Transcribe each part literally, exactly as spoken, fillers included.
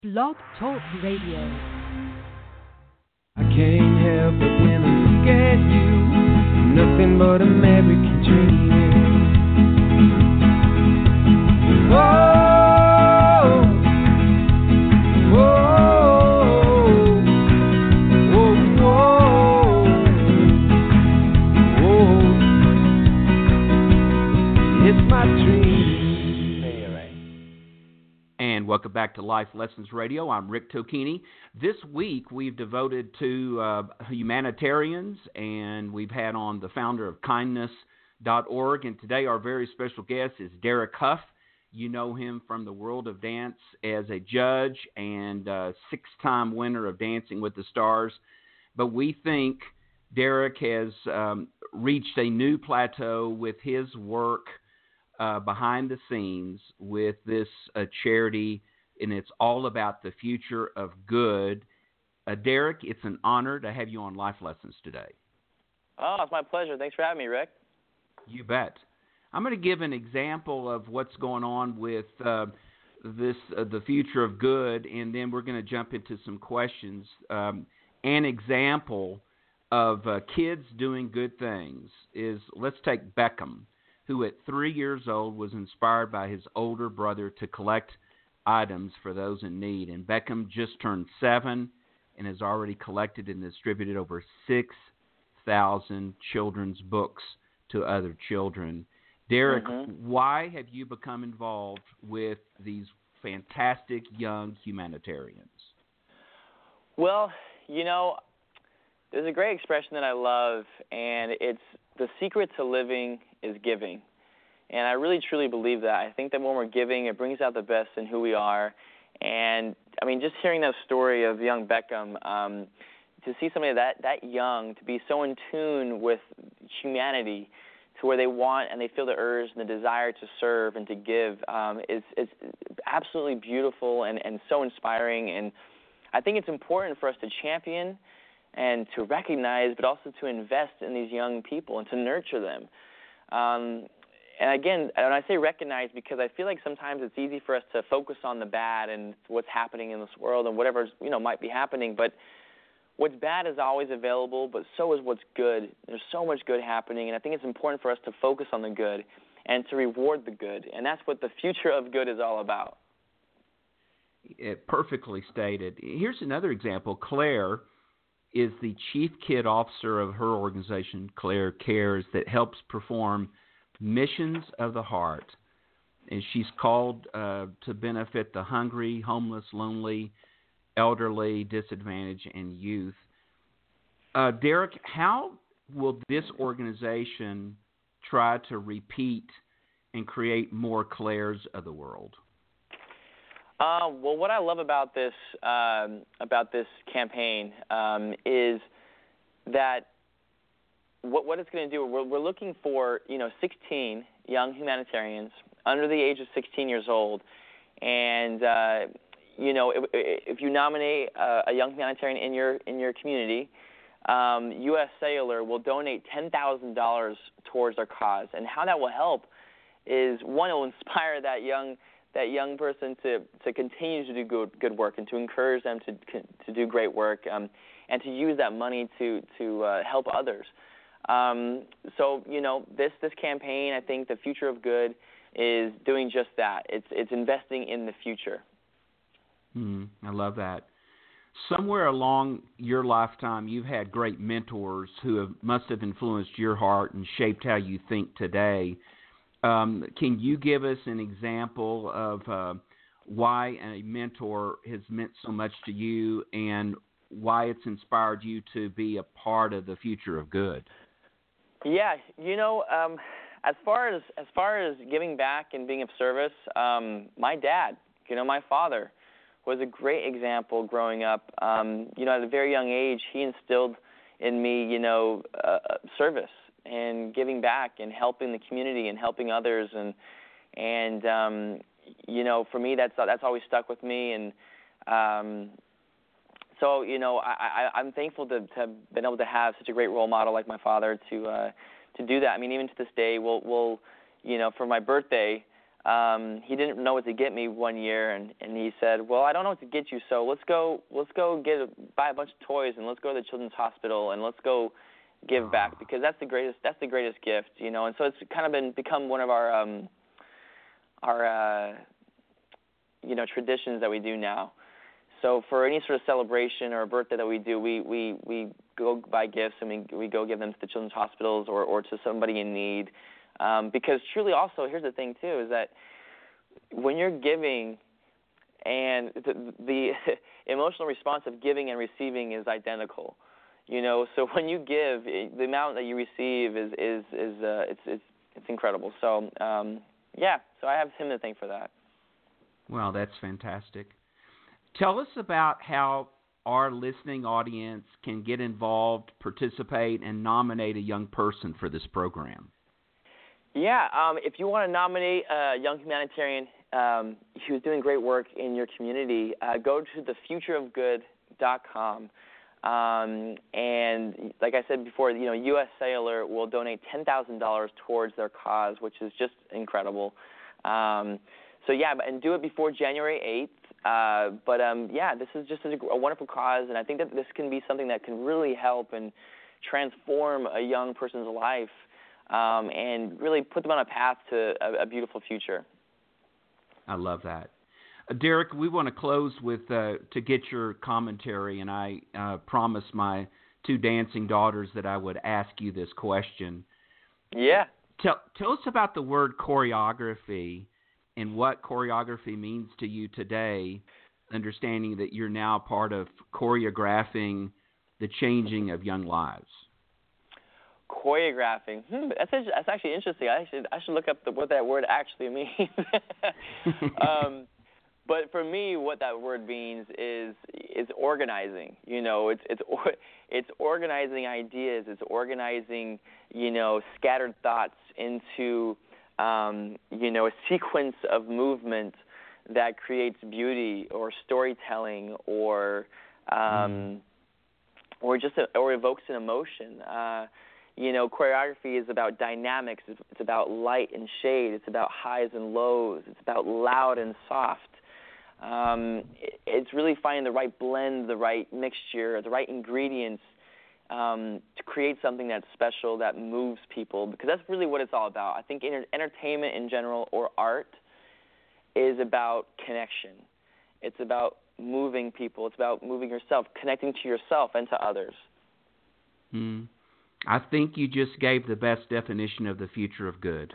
Blog Talk Radio. I can't help it when I look at you. Nothing but American dreaming. Whoa, whoa, whoa, whoa, whoa. It's my dream. And welcome back to Life Lessons Radio. I'm Rick Tocchini. This week we've devoted to uh, humanitarians, and we've had on the founder of kindness dot org. And today our very special guest is Derek Hough. You know him from the world of dance as a judge and uh, six-time winner of Dancing with the Stars. But we think Derek has um, reached a new plateau with his work Uh, behind the scenes with this uh, charity, and it's all about the future of good. Uh, Derek, it's an honor to have you on Life Lessons today. Oh, it's my pleasure. Thanks for having me, Rick. You bet. I'm going to give an example of what's going on with uh, this, uh, the future of good, and then we're going to jump into some questions. Um, an example of uh, kids doing good things is, let's take Beckham, who at three years old was inspired by his older brother to collect items for those in need. And Beckham just turned seven and has already collected and distributed over six thousand children's books to other children. Derek, mm-hmm. why have you become involved with these fantastic young humanitarians? Well, you know, there's a great expression that I love, and it's the secret to living is giving. And I really, truly believe that. I think that when we're giving, it brings out the best in who we are. And, I mean, just hearing that story of young Beckham, um, to see somebody that, that young, to be so in tune with humanity to where they want and they feel the urge and the desire to serve and to give, um, is, is absolutely beautiful and, and so inspiring. And I think it's important for us to champion and to recognize, but also to invest in these young people and to nurture them. Um, and again, when I say recognize, because I feel like sometimes it's easy for us to focus on the bad and what's happening in this world and whatever, you know, might be happening. But what's bad is always available, but so is what's good. There's so much good happening, and I think it's important for us to focus on the good and to reward the good. And that's what the future of good is all about. It perfectly stated. Here's another example. Claire is the chief kid officer of her organization, Claire Cares, that helps perform missions of the heart. And she's called uh, to benefit the hungry, homeless, lonely, elderly, disadvantaged, and youth. Uh, Derek, how will this organization try to repeat and create more Claires of the world? Uh, well, what I love about this um, about this campaign um, is that what what it's going to do. We're, we're looking for you know sixteen young humanitarians under the age of sixteen years old, and uh, you know if, if you nominate a, a young humanitarian in your in your community, um, U S Cellular will donate ten thousand dollars towards our cause. And how that will help is, one, it will inspire that young. that young person to, to continue to do good, good work and to encourage them to to do great work um, and to use that money to to uh, help others. Um, so you know this this campaign, I think the future of good is doing just that. It's it's investing in the future. Mm, I love that. Somewhere along your lifetime, you've had great mentors who have, must have influenced your heart and shaped how you think today. Um, can you give us an example of uh, why a mentor has meant so much to you and why it's inspired you to be a part of the future of good? Yeah, you know, um, as far as as far as giving back and being of service, um, my dad, you know, my father, was a great example growing up. Um, you know, at a very young age, he instilled in me, you know, uh, service and giving back and helping the community and helping others, and and um, you know, for me, that's that's always stuck with me, and um, so you know, I, I, I'm thankful to, to have been able to have such a great role model like my father to uh, to do that. I mean, even to this day, we'll we'll you know, for my birthday, um, he didn't know what to get me one year, and, and he said, well, I don't know what to get you, so let's go let's go get a, buy a bunch of toys, and let's go to the Children's Hospital, and let's go give back, because that's the greatest that's the greatest gift, you know. And so it's kind of been become one of our um, our uh, you know traditions that we do now. So for any sort of celebration or a birthday that we do, we, we, we go buy gifts and we we go give them to the children's hospitals or, or to somebody in need. Um, because truly also, here's the thing too, is that when you're giving and the, the emotional response of giving and receiving is identical. You know, so when you give, the amount that you receive is, is, is uh, it's, it's, it's incredible. So, um, yeah, so I have him to thank for that. Well, that's fantastic. Tell us about how our listening audience can get involved, participate, and nominate a young person for this program. Yeah, um, if you want to nominate a young humanitarian um, who's doing great work in your community, uh, go to the future of good dot com. Um, and like I said before, you know, U S Cellular will donate ten thousand dollars towards their cause, which is just incredible. Um, so, yeah, and do it before January eighth. Uh, but, um, yeah, this is just a, a wonderful cause, and I think that this can be something that can really help and transform a young person's life um, and really put them on a path to a, a beautiful future. I love that. Uh, Derek, we want to close with uh, to get your commentary, and I uh, promised my two dancing daughters that I would ask you this question. Yeah. Tell, tell us about the word choreography and what choreography means to you today, understanding that you're now part of choreographing the changing of young lives. Choreographing. Hmm, that's that's actually interesting. I should I should look up the, what that word actually means. um, but for me, what that word means is is organizing. You know, it's it's it's organizing ideas. It's organizing, you know, scattered thoughts into Um, you know, a sequence of movement that creates beauty or storytelling or um, mm. or just a, or evokes an emotion. Uh, you know, choreography is about dynamics. It's, it's about light and shade. It's about highs and lows. It's about loud and soft. Um, it, it's really finding the right blend, the right mixture, the right ingredients Um, to create something that's special, that moves people, because that's really what it's all about. I think inter- entertainment in general or art is about connection. It's about moving people. It's about moving yourself, connecting to yourself and to others. Mm. I think you just gave the best definition of the future of good.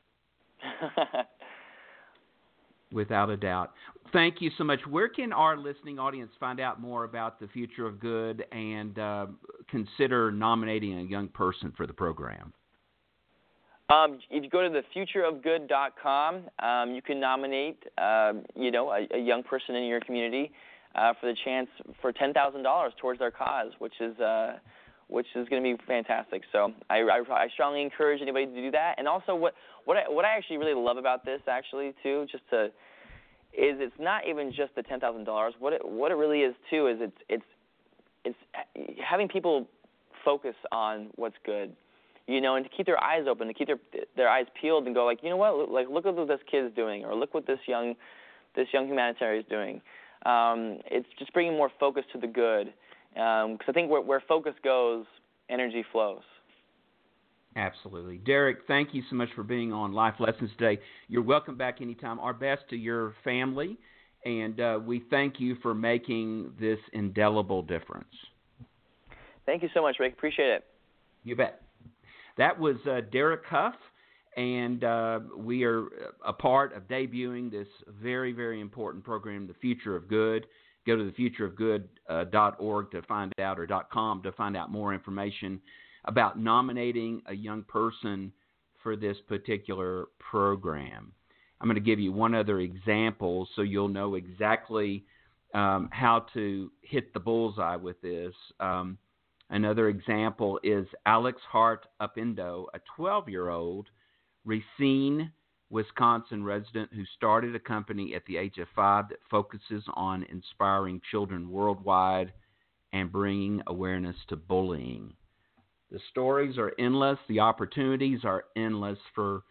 Without a doubt. Thank you so much. Where can our listening audience find out more about the Future of Good and uh, consider nominating a young person for the program? Um, if you go to the future of good dot com, um, you can nominate, uh, you know, a, a young person in your community uh, for the chance for ten thousand dollars towards their cause, which is uh, which is going to be fantastic. So I, I, I strongly encourage anybody to do that. And also, what what I, what I actually really love about this, actually, too, just to is it's not even just the ten thousand dollars. What it what it really is too is it's it's it's having people focus on what's good, you know, and to keep their eyes open, to keep their their eyes peeled, and go like, you know what, like look at what this kid is doing, or look what this young this young humanitarian is doing. Um, it's just bringing more focus to the good, because um, I think where, where focus goes, energy flows. Absolutely. Derek, thank you so much for being on Life Lessons today. You're welcome back anytime. Our best to your family, and uh, we thank you for making this indelible difference. Thank you so much, Rick. Appreciate it. You bet. That was uh, Derek Huff, and uh, we are a part of debuting this very, very important program, The Future of Good. Go to the future of good dot org to find out, or .com to find out more information about nominating a young person for this particular program. I'm going to give you one other example so you'll know exactly um, how to hit the bullseye with this. Um, another example is Alex Hart Upindo, a twelve-year-old Racine, Wisconsin resident who started a company at the age of five that focuses on inspiring children worldwide and bringing awareness to bullying. The stories are endless. The opportunities are endless for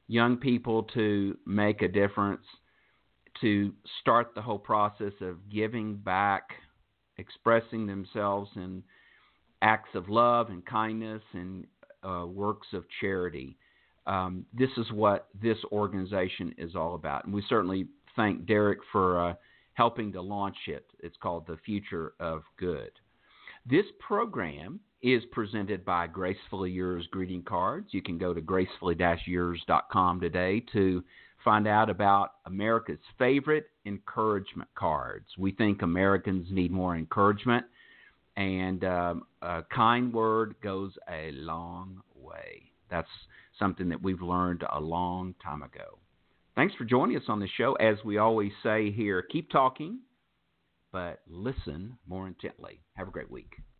young people to make a difference, to start the whole process of giving back, expressing themselves in acts of love and kindness and uh, works of charity. Um, this is what this organization is all about. And we certainly thank Derek for uh, helping to launch it. It's called The Future of Good. This program is presented by Gracefully Yours greeting cards. You can go to gracefully dash yours dot com today to find out about America's favorite encouragement cards. We think Americans need more encouragement, and um, a kind word goes a long way. That's something that we've learned a long time ago. Thanks for joining us on the show. As we always say here, keep talking, but listen more intently. Have a great week.